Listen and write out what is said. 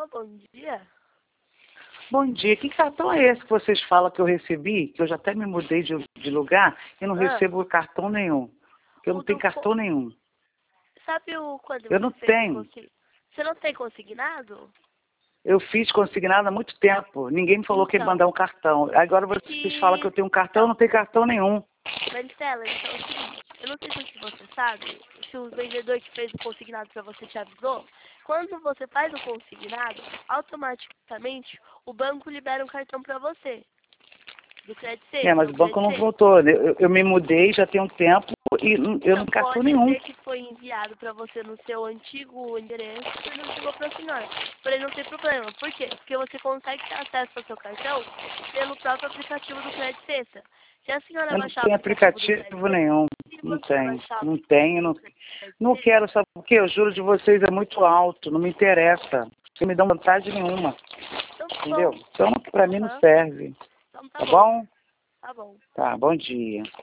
Alô, bom dia. Bom dia. Que cartão é esse que vocês falam que eu recebi? Que eu já até me mudei de lugar e não recebo cartão nenhum. Que eu não tenho cartão nenhum. Sabe quando Eu você não fez tenho. Você não tem consignado? Eu fiz consignado há muito tempo. Ninguém me falou que ia Então, mandar um cartão. Agora vocês falam que eu tenho um cartão, eu não tenho cartão nenhum. Maristela, então é o seguinte, eu não sei se você sabe, se o vendedor que fez o consignado para você te avisou, quando você faz o consignado, automaticamente o banco libera um cartão para você, do Credit Safe, Mas o banco não voltou. Eu me mudei já tem um tempo e eu não tenho cartão pode nenhum. ser que foi enviado para você no seu antigo endereço e não chegou para a senhora. Porém, não tem problema. Por quê? Porque você consegue ter acesso ao seu cartão pelo próprio aplicativo do Credit Safe. Se a senhora Eu não baixar o tenho aplicativo do Credit aplicativo Safe, nenhum. se Não você tenho. baixar o Não aplicativo tenho. do Não, Credit não Safe, quero, sabe por quê? O juro de vocês é muito alto. Não me interessa. Não me dão vantagem nenhuma. então tá Entendeu? bom. Então, pra mim não Aham. serve. Então Tá tá bom. bom? Tá bom. Tá, bom dia.